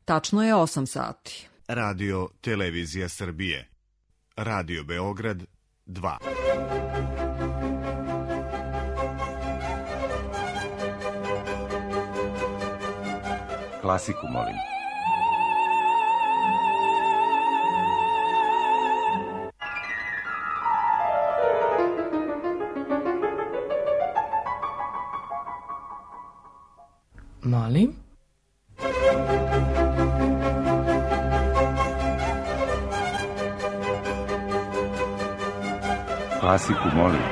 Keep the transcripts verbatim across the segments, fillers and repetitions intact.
Tačno je osam sati. Radio Televizija Srbije. Radio Beograd dva. Klasiku molim. Molim? Klasiku molim.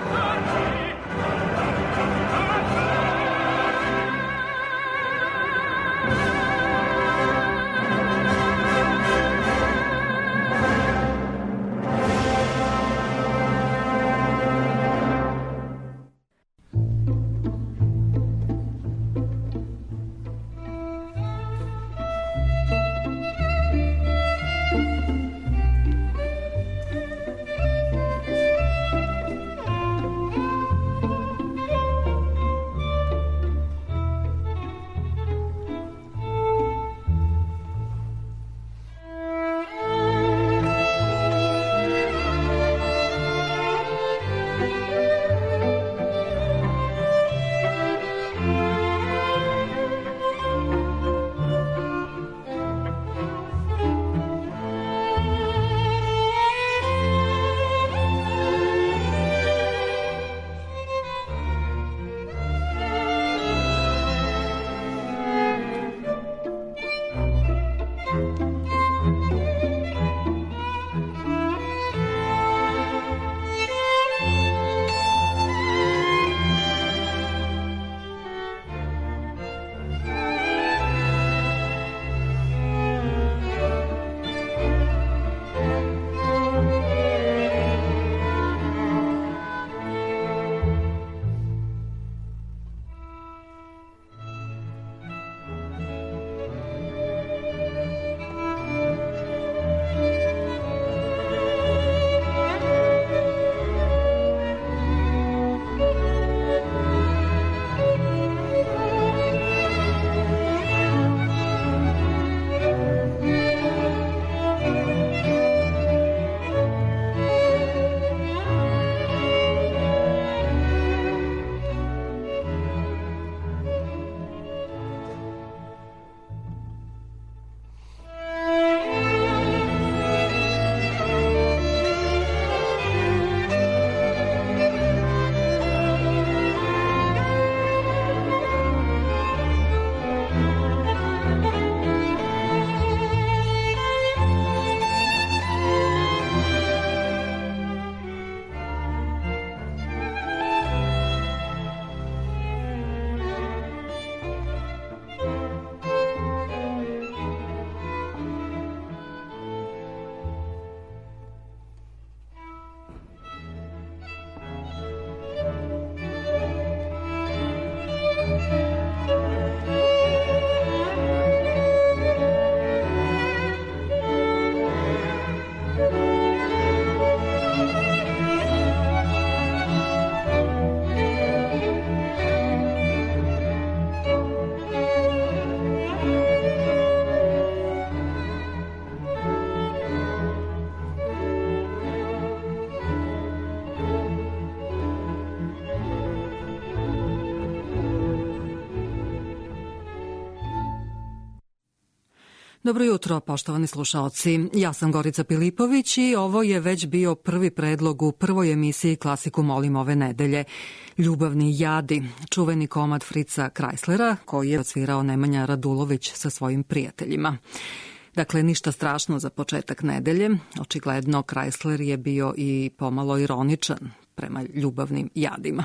Dobro jutro, poštovani slušaoci. Ja sam Gorica Pilipović i ovo je već bio prvi predlog u prvoj emisiji Klasiku molim ove nedelje. Ljubavni jadi, čuveni komad Frica Kreislera koji je odsvirao Nemanja Radulović sa svojim prijateljima. Dakle, ništa strašno za početak nedelje. Očigledno, Kreisler je bio i pomalo ironičan prema ljubavnim jadima.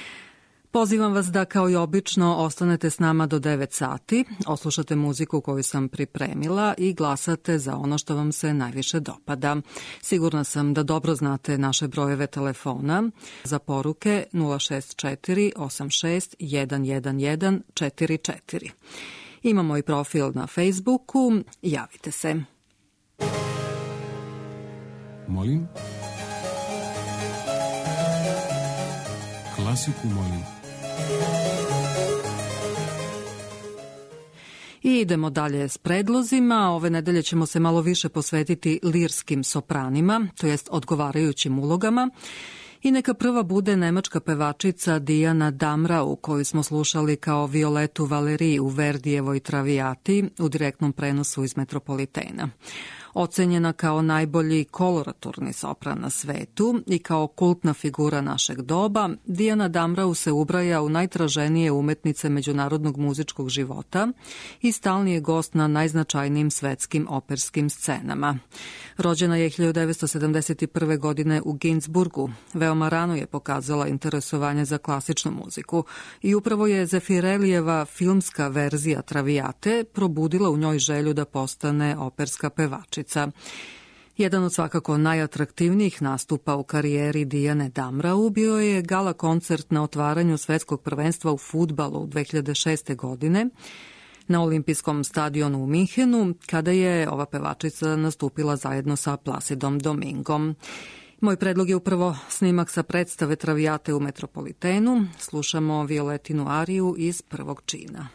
Pozivam vas da kao i obično ostanete s nama do devet sati, oslušate muziku koju sam pripremila i glasate za ono što vam se najviše dopada. Sigurna sam da dobro znate naše brojeve telefona za poruke nula šest četiri osam šest jedan jedan jedan četiri četiri. Imamo i profil na Facebooku, javite se. Molim? Klasiku molim. I idemo dalje s predlozima. Ove nedelje ćemo se malo više posvetiti lirskim sopranima, to jest odgovarajućim ulogama. I neka prva bude nemačka pevačica Diana Damrau, koju smo slušali kao Violetu Valerij u Verdijevoj Travijati u direktnom prenosu iz Metropolitena. Ocenjena kao najbolji koloraturni sopran na svetu i kao kultna figura našeg doba, Diana Damrau se ubraja u najtraženije umetnice međunarodnog muzičkog života i stalni je gost na najznačajnijim svetskim operskim scenama. Rođena je hiljadu devetsto sedamdeset prve. godine u Ginzburgu. Veoma rano je pokazala interesovanje za klasičnu muziku i upravo je Zeffirellijeva filmska verzija Travijate probudila u njoj želju da postane operska pevačica. Jedan od svakako najatraktivnijih nastupa u karijeri Diane Damrau bio je gala koncert na otvaranju svetskog prvenstva u fudbalu dve hiljade šeste. godine na olimpijskom stadionu u Minhenu, kada je ova pevačica nastupila zajedno sa Placidom Domingom. Moj predlog je upravo snimak sa predstave Travijate u Metropolitenu. Slušamo Violetinu ariju iz prvog čina.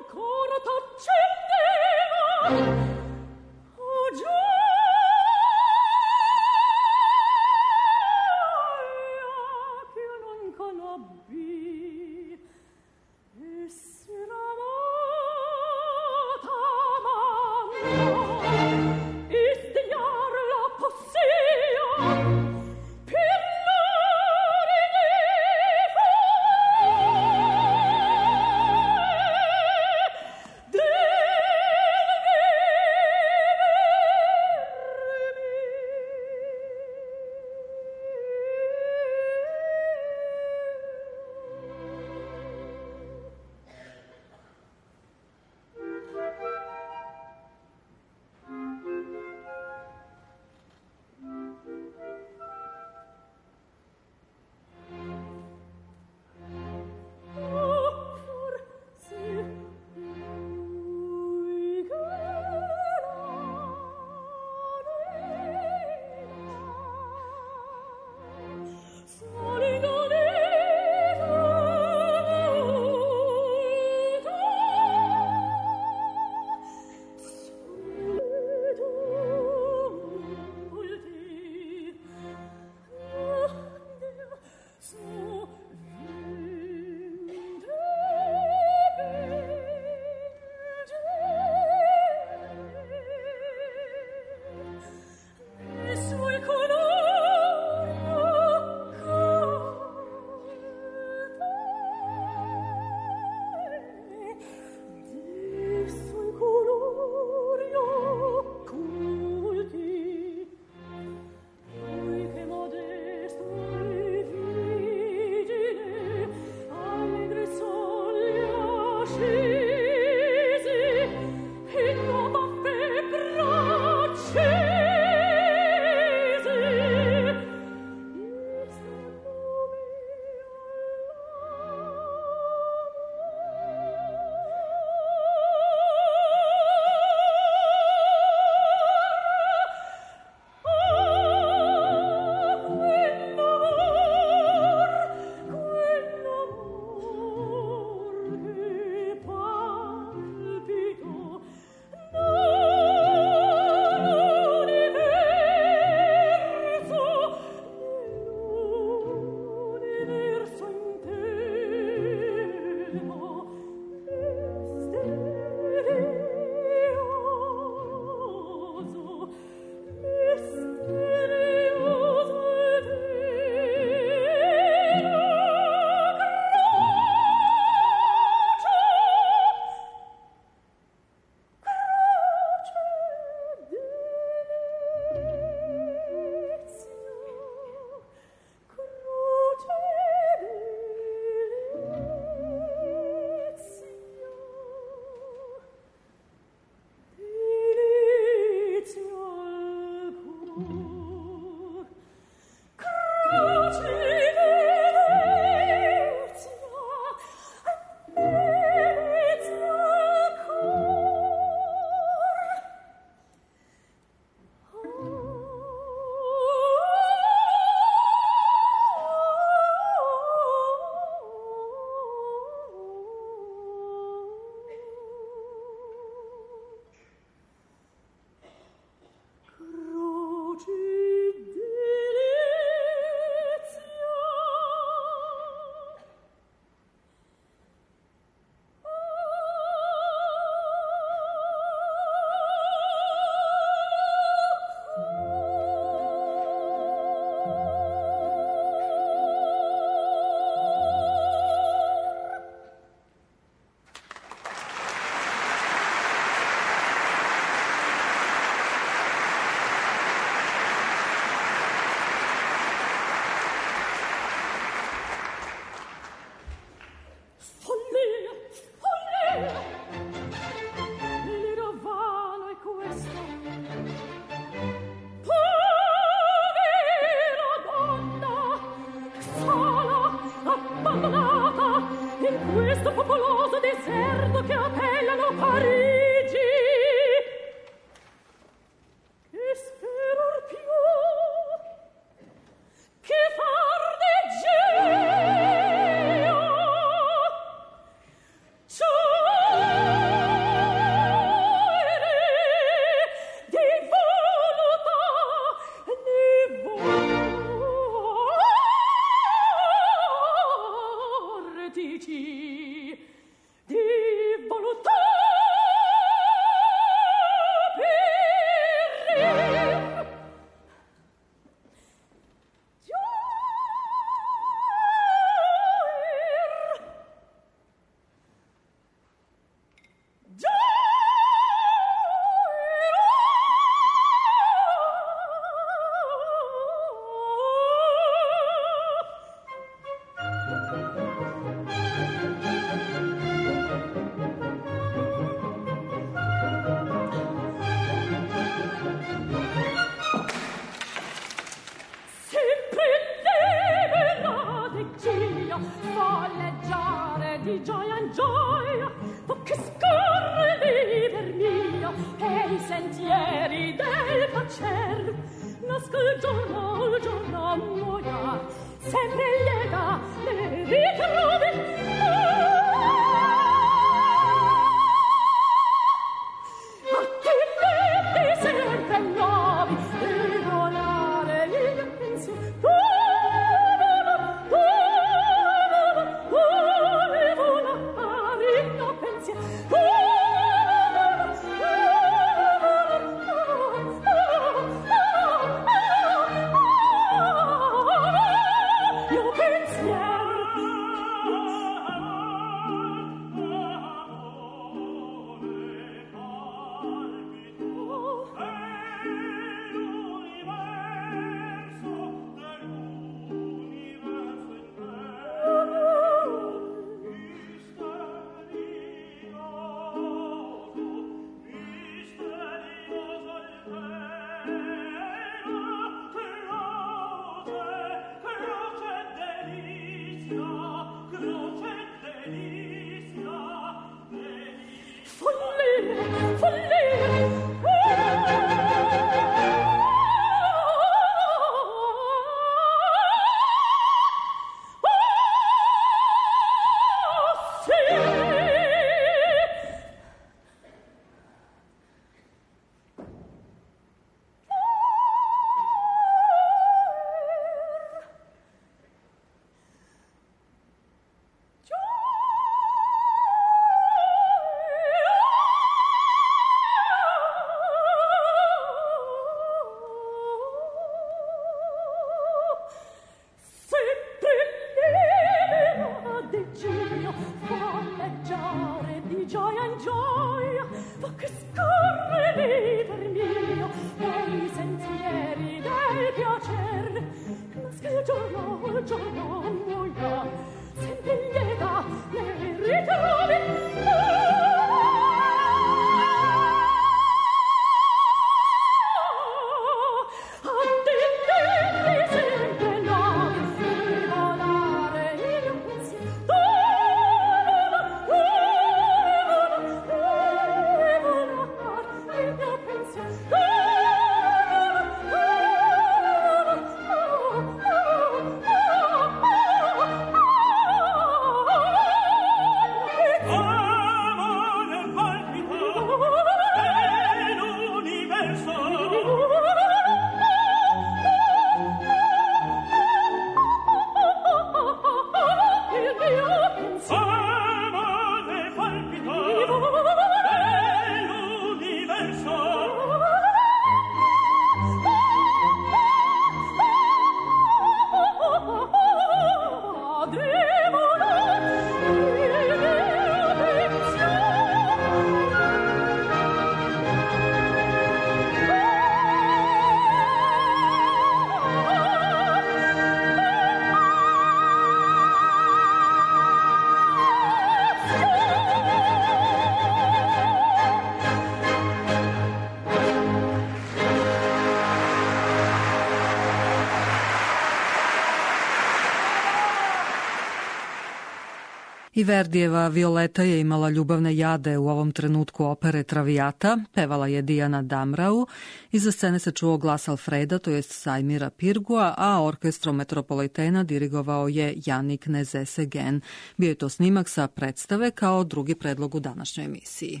I Verdijeva Violeta je imala ljubavne jade u ovom trenutku opere Traviata, pevala je Dijana Damrau, iza scene se čuo glas Alfreda, to jest Sajmira Pirgua, a orkestrom Metropolitena dirigovao je Janik Nezesegen. Bio je to snimak sa predstave kao drugi predlog u današnjoj emisiji.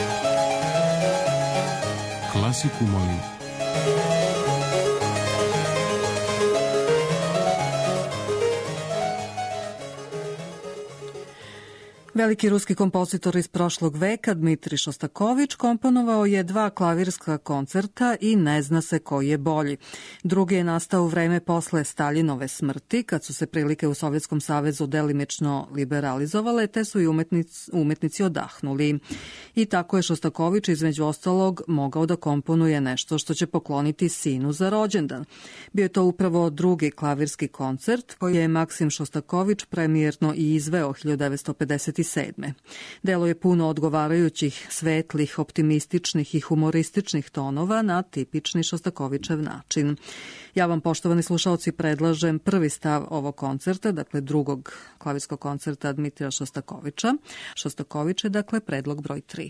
Klasiku molim. Veliki ruski kompozitor iz prošlog veka Dmitrij Šostakovič komponovao je dva klavirska koncerta i ne zna se koji je bolji. Drugi je nastao u vreme posle Staljinove smrti, kad su se prilike u Sovjetskom savezu delimično liberalizovale, te su i umetnici, umetnici odahnuli. I tako je Šostakovič između ostalog mogao da komponuje nešto što će pokloniti sinu za rođendan. Bio je to upravo drugi klavirski koncert koji je Maksim Šostakovič premijerno i izveo hiljadu devetsto pedeset sedme. Delo je puno odgovarajućih, svetlih, optimističnih i humorističnih tonova na tipični Šostakovičev način. Ja vam, poštovani slušaoci, predlažem prvi stav ovog koncerta, dakle drugog klavirskog koncerta Dmitrija Šostakoviča. Šostakovič je, dakle, predlog broj tri.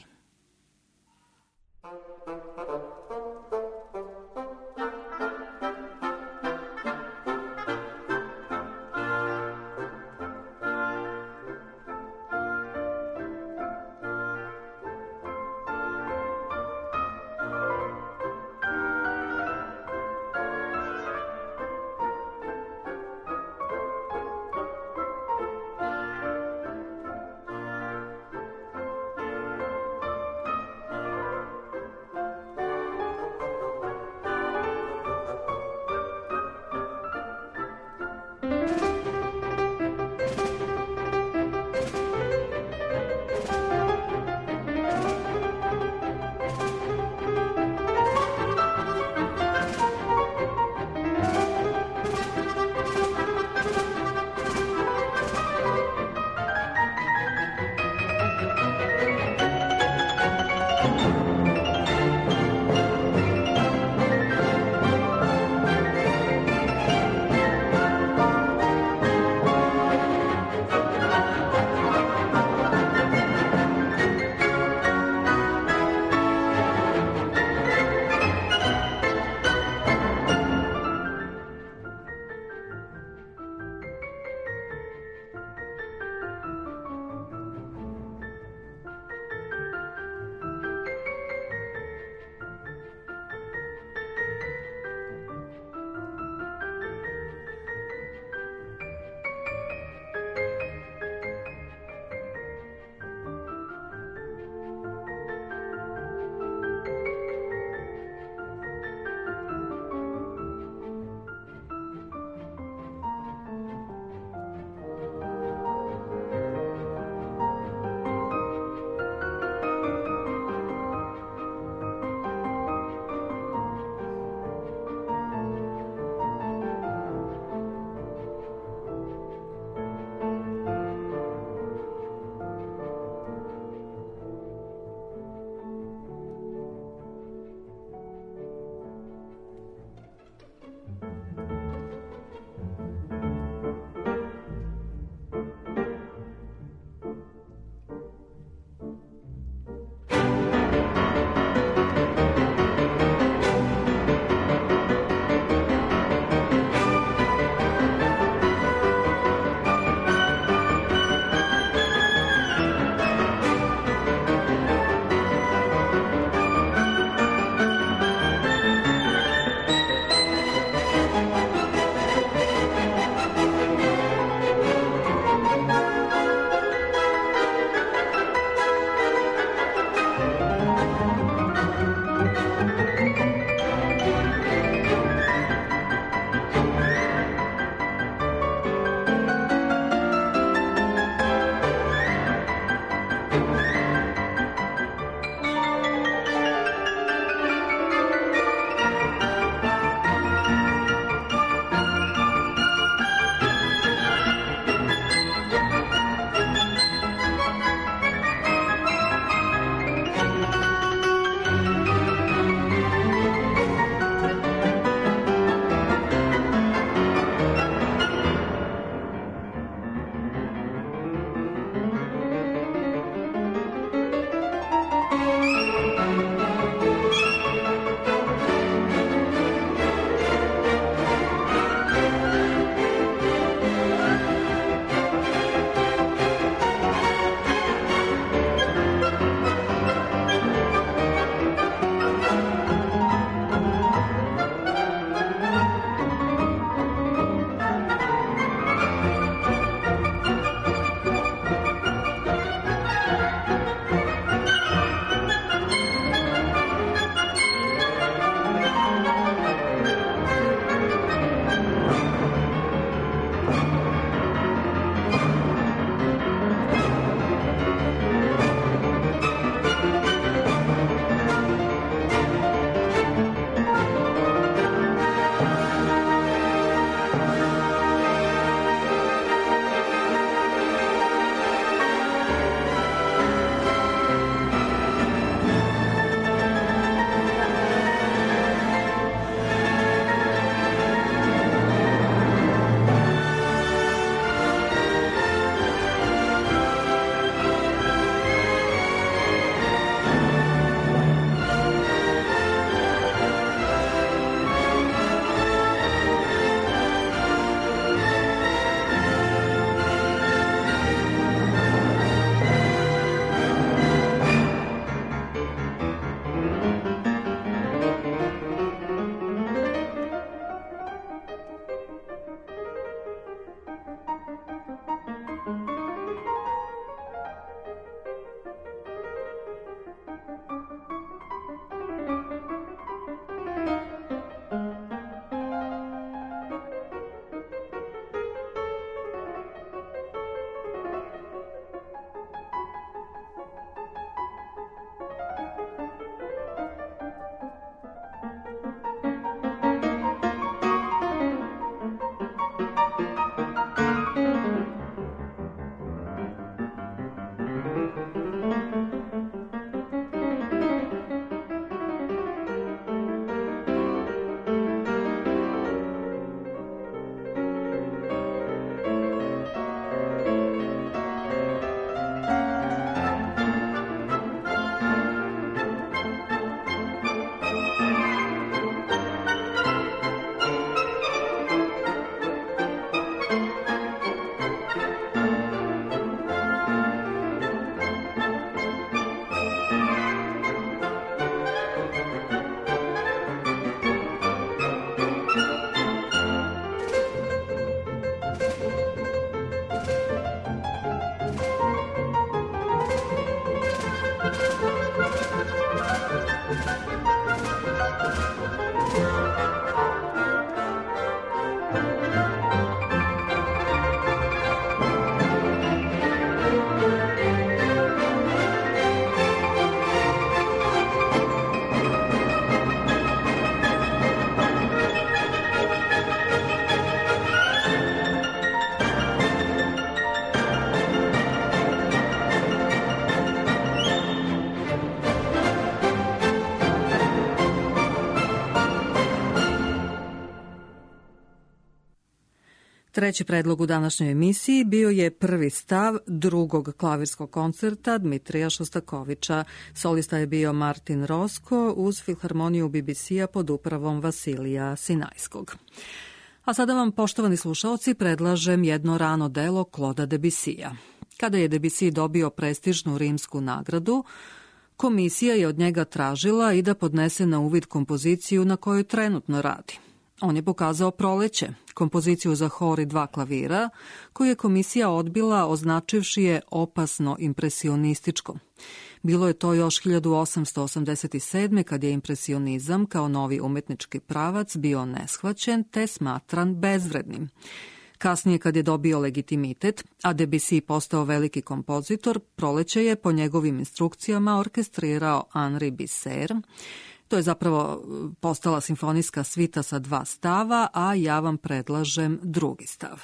Treći predlog u današnjoj emisiji bio je prvi stav drugog klavirskog koncerta Dmitrija Šostakovića. Solista je bio Martin Rosko uz Filharmoniju B B C-a pod upravom Vasilija Sinajskog. A sada vam, poštovani slušaoci, predlažem jedno rano delo Claudea Debussija. Kada je Debussy dobio prestižnu rimsku nagradu, komisija je od njega tražila i da podnese na uvid kompoziciju na kojoj trenutno radi. On je pokazao Proleće, kompoziciju za hor i dva klavira, koju je komisija odbila označivši je opasno impresionističkom. Bilo je to još hiljadu osamsto osamdeset sedme. kad je impresionizam kao novi umetnički pravac bio neshvaćen te smatran bezvrednim. Kasnije, kad je dobio legitimitet, a Debussy postao veliki kompozitor, Proleće je po njegovim instrukcijama orkestrirao Henri Bisser. To je zapravo postala simfonijska svita sa dva stava, a ja vam predlažem drugi stav.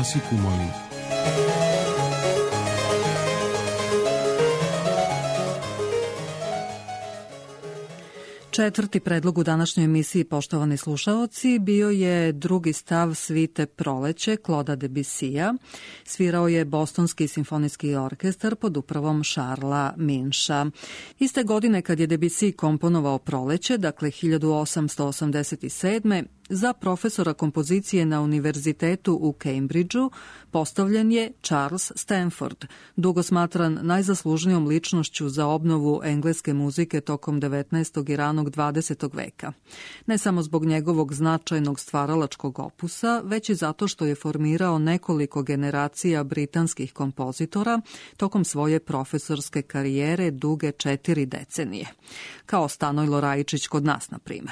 Klasiku molim. Četvrti predlog u današnjoj emisiji, poštovani slušaoci, bio je drugi stav svite Proleće Claude'a Debussija. Svirao je Bostonski simfonijski orkestar pod upravom Charlesa Mincha. Iste godine kad je Debussy komponovao Proleće, dakle hiljadu osamsto osamdeset sedme. za profesora kompozicije na univerzitetu u Cambridgeu postavljen je Charles Stanford, dugo smatran najzaslužnijom ličnošću za obnovu engleske muzike tokom devetnaestog i ranog dvadesetog veka. Ne samo zbog njegovog značajnog stvaralačkog opusa, već i zato što je formirao nekoliko generacija britanskih kompozitora tokom svoje profesorske karijere duge četiri decenije, kao Stanojlo Rajičić kod nas, na primjer.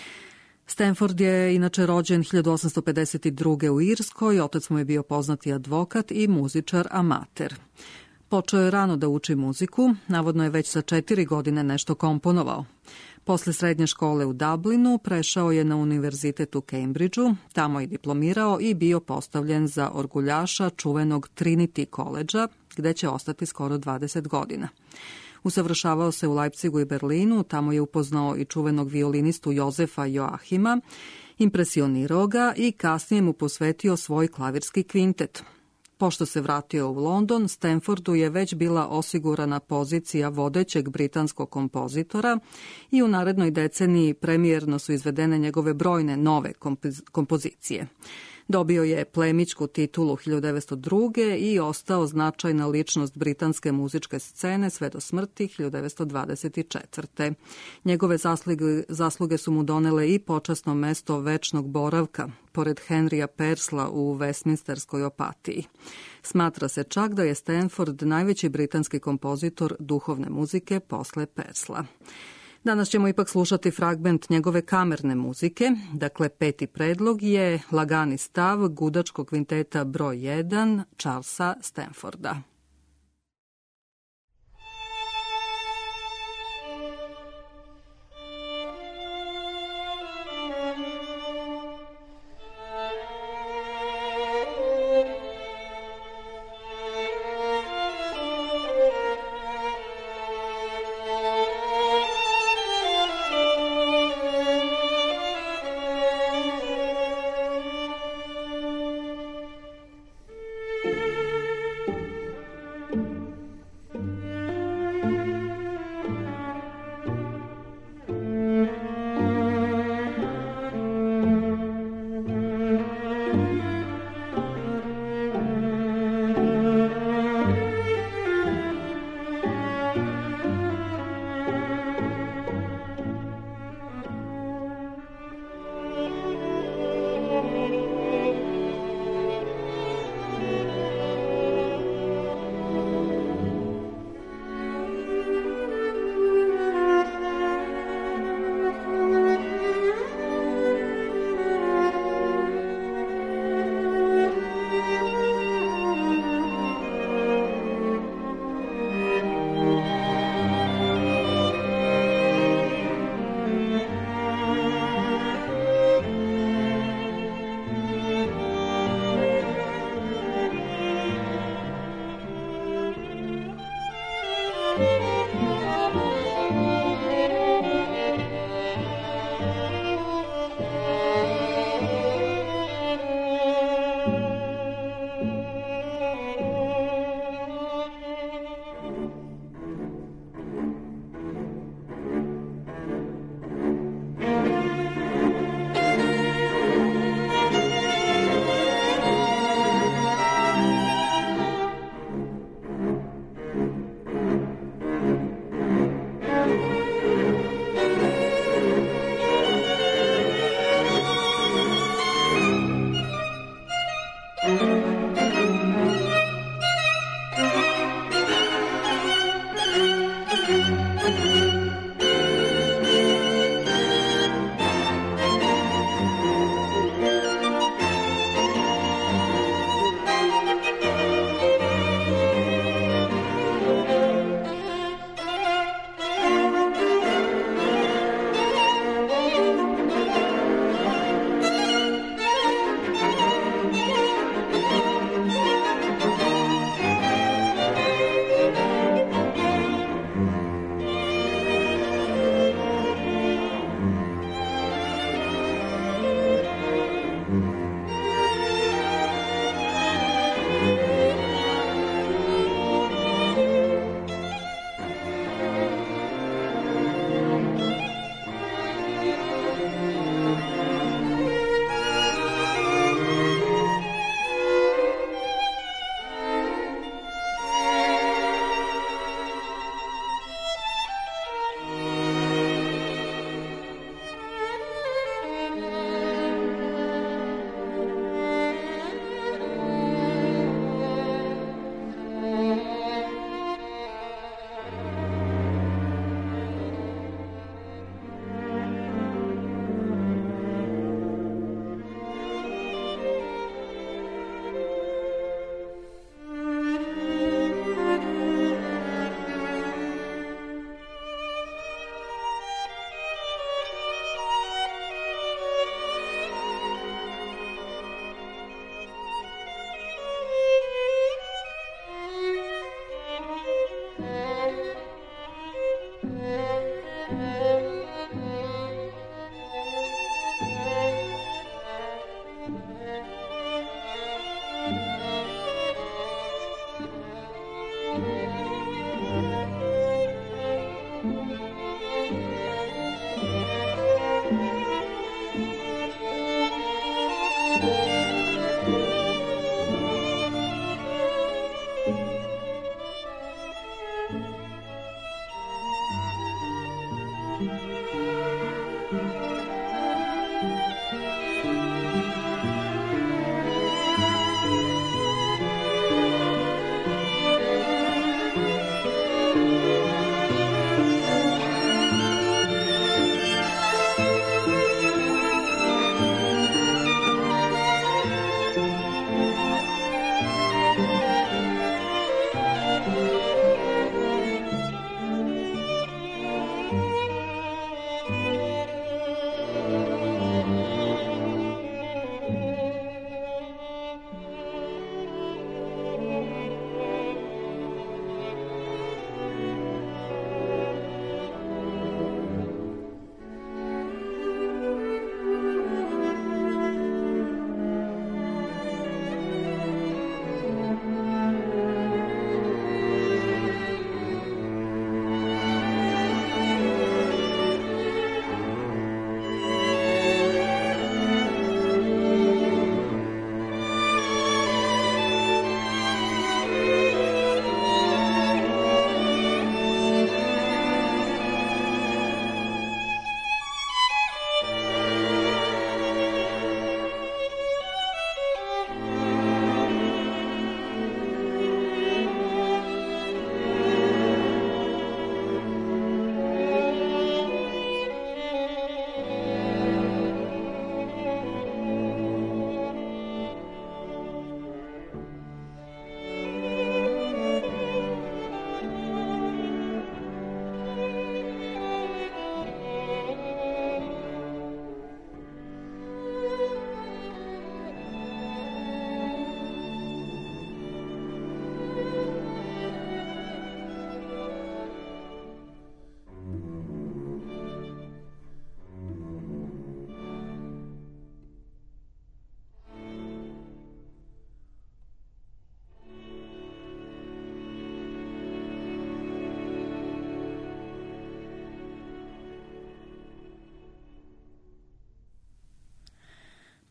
Stanford je inače rođen hiljadu osamsto pedeset druge. u Irskoj, otac mu je bio poznati advokat i muzičar amater. Počeo je rano da uči muziku, navodno je već sa četiri godine nešto komponovao. Posle srednje škole u Dublinu prešao je na univerzitet u Cambridgeu, tamo je diplomirao i bio postavljen za orguljaša čuvenog Trinity College-a, gde će ostati skoro dvadeset godina. Usavršavao se u Leipzigu i Berlinu, tamo je upoznao i čuvenog violinistu Jozefa Joahima, impresionirao ga i kasnije mu posvetio svoj klavirski kvintet. Pošto se vratio u London, Stanfordu je već bila osigurana pozicija vodećeg britanskog kompozitora i u narednoj deceniji premijerno su izvedene njegove brojne nove kompoz- kompozicije. Dobio je plemićku titulu hiljadu devetsto druge. i ostao značajna ličnost britanske muzičke scene sve do smrti hiljadu devetsto dvadeset četvrte. Njegove zasluge, zasluge su mu donele i počasno mesto večnog boravka, pored Henrya Purcella u Westminsterskoj opatiji. Smatra se čak da je Stanford najveći britanski kompozitor duhovne muzike posle Purcella. Danas ćemo ipak slušati fragment njegove kamerne muzike, dakle peti predlog je Lagani stav gudačkog kvinteta broj jedan Charlesa Stanforda.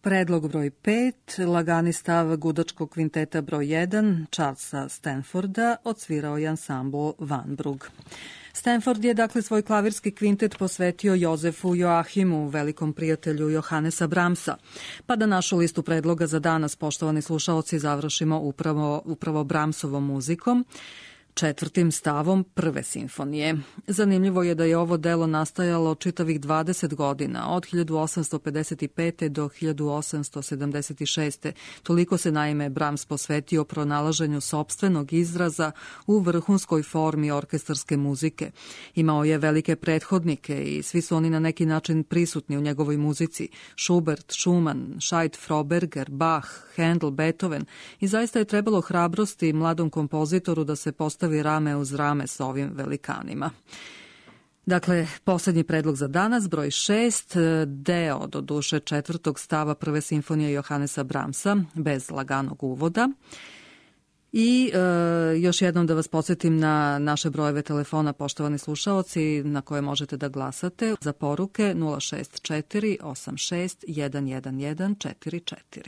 Predlog broj pet, lagani stav gudačkog kvinteta broj jedan, Charlesa Stanforda, odsvirao je ansambl Vanbrugh. Stanford je dakle svoj klavirski kvintet posvetio Jozefu Joahimu, velikom prijatelju Johannesa Brahmsa. Pa da našu listu predloga za danas, poštovani slušaoci, završimo upravo, upravo Brahmsovom muzikom, četvrtim stavom prve simfonije. Zanimljivo je da je ovo delo nastajalo čitavih dvadeset godina, od hiljadu osamsto pedeset pete. do hiljadu osamsto sedamdeset šeste. Toliko se naime Brahms posvetio pronalaženju sopstvenog izraza u vrhunskoj formi orkestarske muzike. Imao je velike prethodnike i svi su oni na neki način prisutni u njegovoj muzici. Schubert, Schumann, Scheidt, Froberger, Bach, Handel, Beethoven, i zaista je trebalo hrabrosti mladom kompozitoru da se postavi rame uz rame s ovim velikanima. Dakle, posljednji predlog za danas, broj šest, deo do duše četvrtog stava prve simfonije Johannesa Brahmsa, bez laganog uvoda. I e, još jednom da vas podsjetim na naše brojeve telefona, poštovani slušaoci, na koje možete da glasate za poruke nula šest četiri osam šest jedan jedan jedan četiri četiri.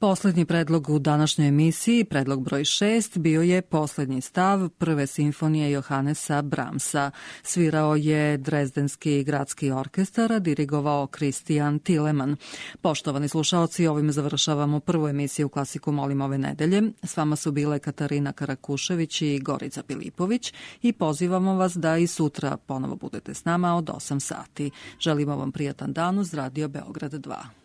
Poslednji predlog u današnjoj emisiji, predlog broj šest, bio je poslednji stav prve simfonije Johanesa Brahmsa. Svirao je Drezdenski gradski orkestar, a dirigovao Kristijan Tileman. Poštovani slušaoci, ovim završavamo prvu emisiju Klasiku molim ove nedelje. S vama su bile Katarina Karakušević i Gorica Pilipović i pozivamo vas da i sutra ponovo budete s nama od osam sati. Želimo vam prijatan dan uz Radio Beograd dva.